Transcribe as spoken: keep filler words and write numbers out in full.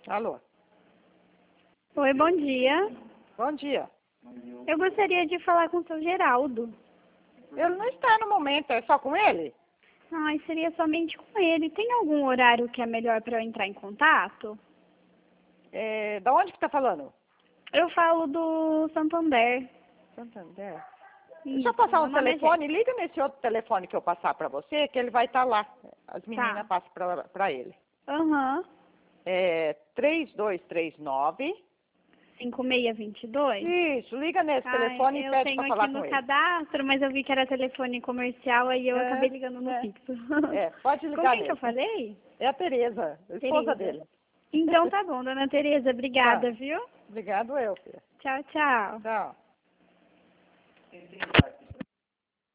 Alô? Oi, bom dia. Bom dia. Eu gostaria de falar com o seu Geraldo. Ele não está no momento, é só com ele? Ai, seria somente com ele. Tem algum horário que é melhor para eu entrar em contato? É, da onde que tá falando? Eu falo do Santander. Santander. Isso, Deixa eu passar meu um nome é telefone, liga nesse outro telefone que eu passar pra você, que ele vai estar lá. As meninas Tá. passam pra, pra ele. Aham. É três dois três nove. cinco seis dois dois? Isso, liga nesse Ai, telefone e eu pede tenho pra aqui falar no com ele. cadastro, mas eu vi que era telefone comercial, aí eu É, acabei ligando no é, fixo. é, pode Com ligar quem que eu nele. falei? É a Tereza, a esposa Tereza. dele. Então tá bom, dona Tereza. Tá. Obrigada, viu? Obrigado eu, filha. Tchau, tchau. Tchau.